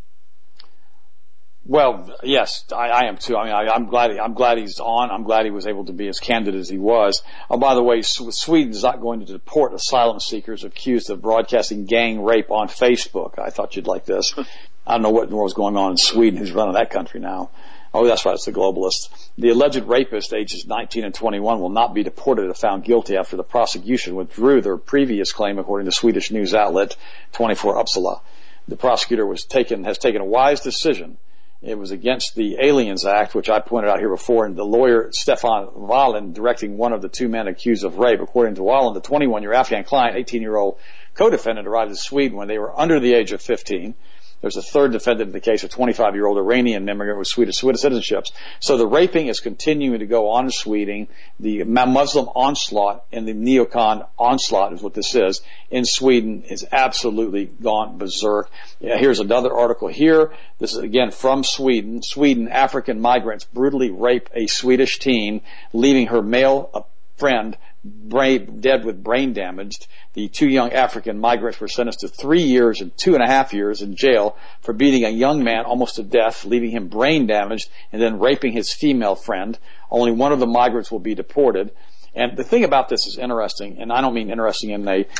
Well, yes, I, I am too. I mean, I, I'm glad. I'm glad he's on. I'm glad he was able to be as candid as he was. Oh, by the way, Sweden is not going to deport asylum seekers accused of broadcasting gang rape on Facebook. I thought you'd like this. I don't know what in the world's going on in Sweden. Who's running that country now? Oh, that's right. It's the globalists. The alleged rapist, ages nineteen and twenty-one, will not be deported if found guilty after the prosecution withdrew their previous claim, according to Swedish news outlet twenty-four Uppsala. The prosecutor was taken has taken a wise decision. It was against the Aliens Act, which I pointed out here before, and the lawyer Stefan Wallin directing one of the two men accused of rape. According to Wallin, the twenty-one-year Afghan client, eighteen-year-old co-defendant, arrived in Sweden when they were under the age of fifteen. There's a third defendant in the case, a twenty-five-year-old Iranian immigrant with Swedish citizenships. So the raping is continuing to go on in Sweden. The Muslim onslaught and the neocon onslaught is what this is in Sweden is absolutely gone berserk. Yeah, here's another article here. This is again from Sweden. Sweden, African migrants brutally rape a Swedish teen, leaving her male friend brain, dead with brain damage. The two young African migrants were sentenced to three years and two and a half years in jail for beating a young man almost to death, leaving him brain damaged, and then raping his female friend. Only one of the migrants will be deported. And the thing about this is interesting, and I don't mean interesting in a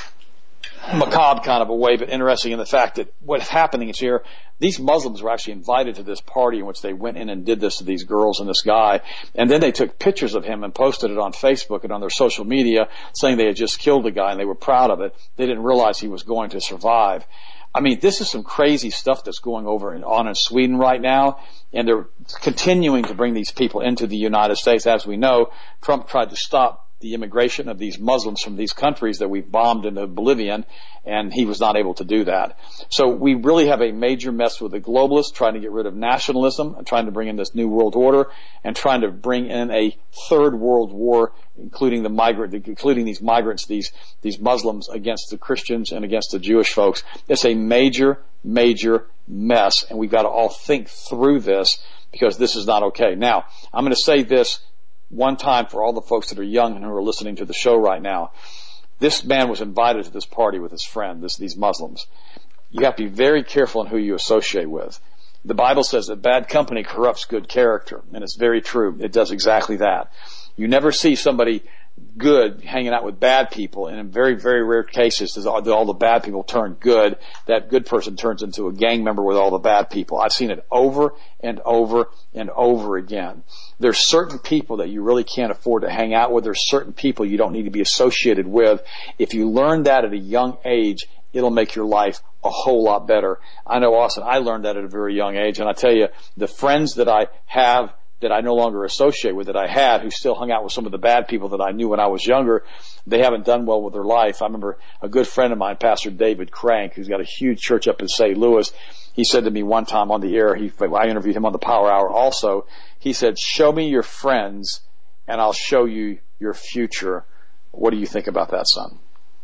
macabre kind of a way, but interesting in the fact that what's happening is here, these Muslims were actually invited to this party in which they went in and did this to these girls and this guy, and then they took pictures of him and posted it on Facebook and on their social media saying they had just killed the guy and they were proud of it. They didn't realize he was going to survive. I mean, this is some crazy stuff that's going over in, on in Sweden right now, and they're continuing to bring these people into the United States. As we know, Trump tried to stop the immigration of these Muslims from these countries that we've bombed into Bolivia, and he was not able to do that. So we really have a major mess with the globalists trying to get rid of nationalism and trying to bring in this new world order and trying to bring in a third world war, including the migrant, including these migrants, these these Muslims against the Christians and against the Jewish folks. It's a major, major mess, and we've got to all think through this because this is not okay. Now, I'm going to say this one time for all the folks that are young and who are listening to the show right now. This man was invited to this party with his friend, this, these Muslims. You have to be very careful in who you associate with. The Bible says that bad company corrupts good character, and it's very true. It does exactly that. You never see somebody good hanging out with bad people, and in very, very rare cases does all, do all the bad people turn good. That good person turns into a gang member with all the bad people. I've seen it over and over and over again. There's certain people that you really can't afford to hang out with. There's certain people you don't need to be associated with. If you learn that at a young age, it'll make your life a whole lot better. I know, Austin, I learned that at a very young age, and I tell you, the friends that I have that I no longer associate with, that I had, who still hung out with some of the bad people that I knew when I was younger, they haven't done well with their life. I remember a good friend of mine, Pastor David Crank, who's got a huge church up in Saint Louis. He said to me one time on the air, he, I interviewed him on the Power Hour also, he said, "Show me your friends and I'll show you your future." What do you think about that, son?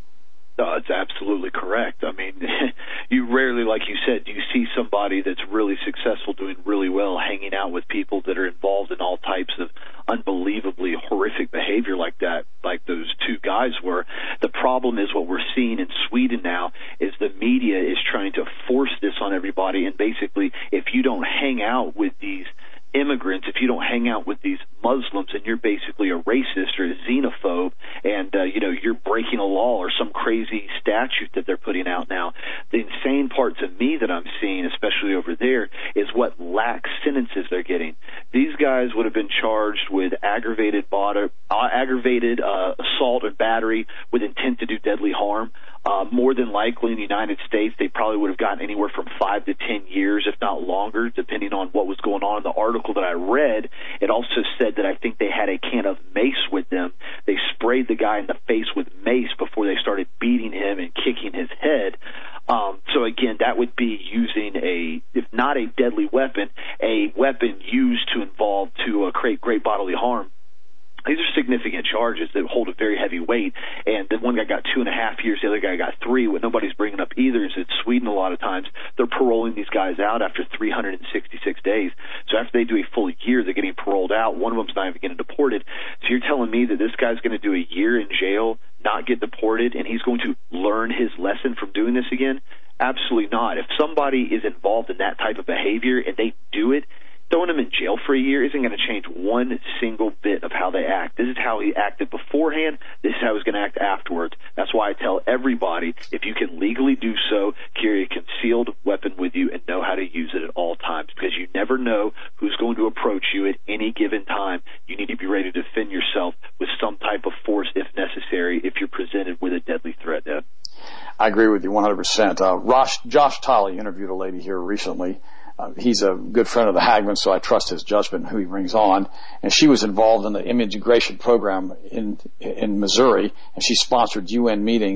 Uh, it's absolutely correct. I mean, you rarely, like you said, do you see somebody that's really successful, doing really well, hanging out with people that are involved in all types of unbelievably horrific behavior like that, like those two guys were. The problem is what we're seeing in Sweden now is the media is trying to force this on everybody, and basically, if you don't hang out with these immigrants, if you don't hang out with these Muslims, and you're basically a racist or a xenophobe, and uh, you know you're breaking a law or some crazy statute that they're putting out now. The insane part to me that I'm seeing, especially over there, is what lax sentences they're getting. These guys would have been charged with aggravated body, uh, aggravated uh, assault and battery with intent to do deadly harm. Uh, more than likely in the United States, they probably would have gotten anywhere from five to ten years, if not longer, depending on what was going on. In the article that I read, it also said that I think they had a can of mace with them. They sprayed the guy in the face with mace before they started beating him and kicking his head. Um, so again, that would be using a, if not a deadly weapon, a weapon used to involve to uh, create great bodily harm. These are significant charges that hold a very heavy weight, and the one guy got two and a half years, the other guy got three. What nobody's bringing up either is that Sweden, a lot of times, they're paroling these guys out after three hundred sixty-six days. So after they do a full year, they're getting paroled out. One of them's not even getting deported. So you're telling me that this guy's going to do a year in jail, not get deported, and he's going to learn his lesson from doing this again? Absolutely not. If somebody is involved in that type of behavior and they do it, throwing him in jail for a year isn't going to change one single bit of how they act. This is how he acted beforehand. This is how he's going to act afterwards. That's why I tell everybody, if you can legally do so, carry a concealed weapon with you and know how to use it at all times, because you never know who's going to approach you at any given time. You need to be ready to defend yourself with some type of force if necessary if you're presented with a deadly threat, Dad. I agree with you one hundred percent. Uh, Rosh, Josh Tolley interviewed a lady here recently. Uh, he's a good friend of the Hagman, so I trust his judgment and who he brings on. And she was involved in the immigration program in in Missouri, and she sponsored U N meetings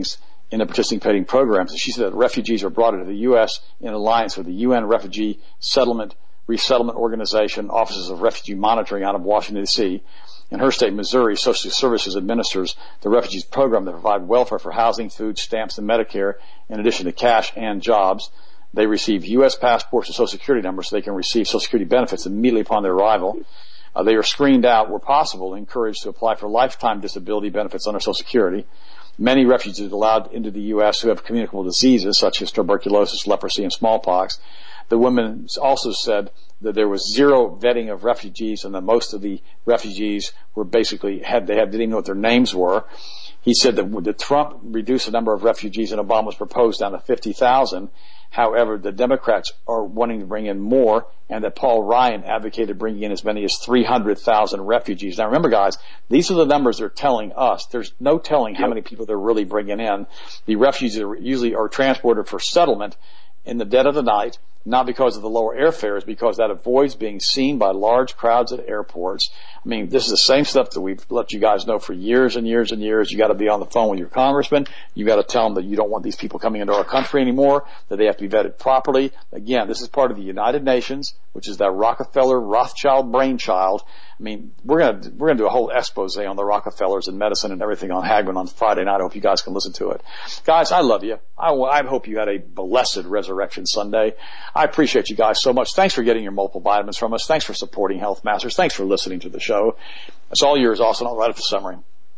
in the participating programs. And she said that refugees are brought into the U S in alliance with the U N Refugee Settlement Resettlement Organization, Offices of Refugee Monitoring out of Washington, D C. In her state, Missouri, Social Services administers the refugees program that provide welfare for housing, food, stamps, and Medicare, in addition to cash and jobs. They receive U S passports and Social Security numbers so they can receive Social Security benefits immediately upon their arrival. Uh, they are screened out where possible, encouraged to apply for lifetime disability benefits under Social Security. Many refugees are allowed into the U S who have communicable diseases such as tuberculosis, leprosy, and smallpox. The women also said that there was zero vetting of refugees and that most of the refugees were basically had they had, didn't even know what their names were. He said that, that Trump reduced the number of refugees in Obama's proposed down to fifty thousand. However, the Democrats are wanting to bring in more, and that Paul Ryan advocated bringing in as many as three hundred thousand refugees. Now remember, guys, these are the numbers they're telling us. There's no telling how many people they're really bringing in. The refugees are usually are transported for settlement in the dead of the night, not because of the lower airfares, because that avoids being seen by large crowds at airports. I mean, this is the same stuff that we've let you guys know for years and years and years. You got to be on the phone with your congressman. You got to tell them that you don't want these people coming into our country anymore, that they have to be vetted properly. Again, this is part of the United Nations, which is that Rockefeller Rothschild brainchild. I mean, we're gonna we're gonna do a whole expose on the Rockefellers and medicine and everything on Hagmann on Friday night. I hope you guys can listen to it. Guys, I love you. I, I hope you had a blessed Resurrection Sunday. I appreciate you guys so much. Thanks for getting your multiple vitamins from us. Thanks for supporting Health Masters. Thanks for listening to the show. It's all yours, Austin. I'll write up the summary.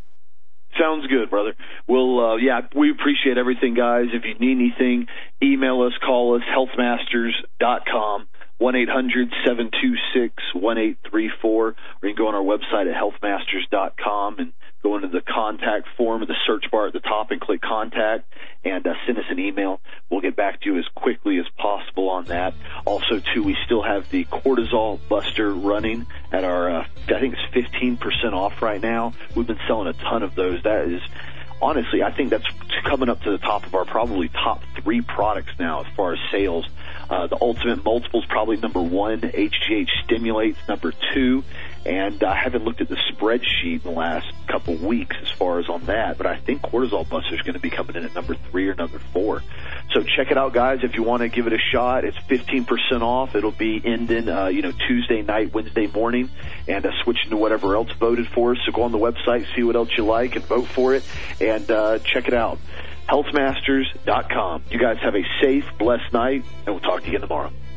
Sounds good, brother. Well, uh, yeah, we appreciate everything, guys. If you need anything, email us, call us, health masters dot com. one eight hundred seven two six one eight three four, or you can go on our website at health masters dot com and go into the contact form in the search bar at the top and click contact and uh, send us an email. We'll get back to you as quickly as possible on that. Also, too, we still have the Cortisol Buster running at our, uh, I think it's fifteen percent off right now. We've been selling a ton of those. That is, honestly, I think that's coming up to the top of our probably top three products now as far as sales. Uh, the Ultimate Multiple is probably number one. H G H Stimulate's number two. And I haven't looked at the spreadsheet in the last couple of weeks as far as on that, but I think Cortisol Buster is going to be coming in at number three or number four. So check it out, guys. If you want to give it a shot, it's fifteen percent off. It'll be ending, uh, you know, Tuesday night, Wednesday morning, and uh, switching to whatever else voted for us. So go on the website, see what else you like, and vote for it, and uh, check it out. health masters dot com. You guys have a safe, blessed night, and we'll talk to you again tomorrow.